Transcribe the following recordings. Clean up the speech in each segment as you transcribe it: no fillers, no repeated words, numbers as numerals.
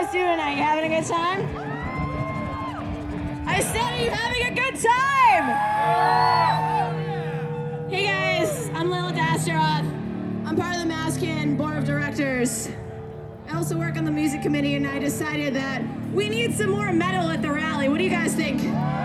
guys doing tonight? You having a good time? I said, are you having a good time? Hey guys, I'm Lilith Astaroth. I'm part of the Maskin Board of Directors. I also work on the music committee, and I decided that we need some more metal at the rally. What do you guys think?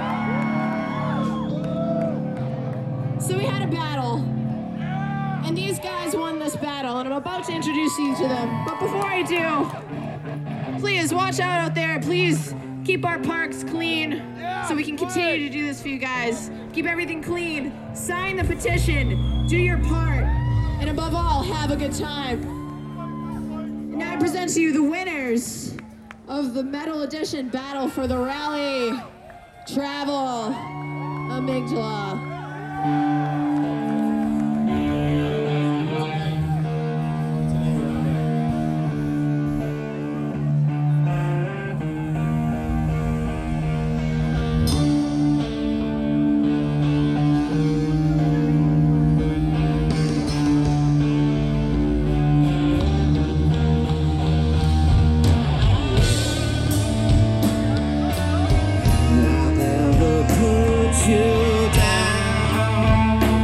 So we had a battle, and these guys won this battle, and I'm about to introduce you to them. But before I do, please watch out there. Please keep our parks clean so we can continue to do this for you guys. Keep everything clean. Sign the petition. Do your part. And above all, have a good time. And now I present to you the winners of the Metal Edition Battle for the Rally Travel Amygdala. You down.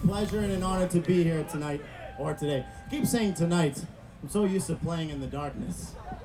pleasure and an honor to be here tonight, or today. I keep saying tonight. I'm so used to playing in the darkness.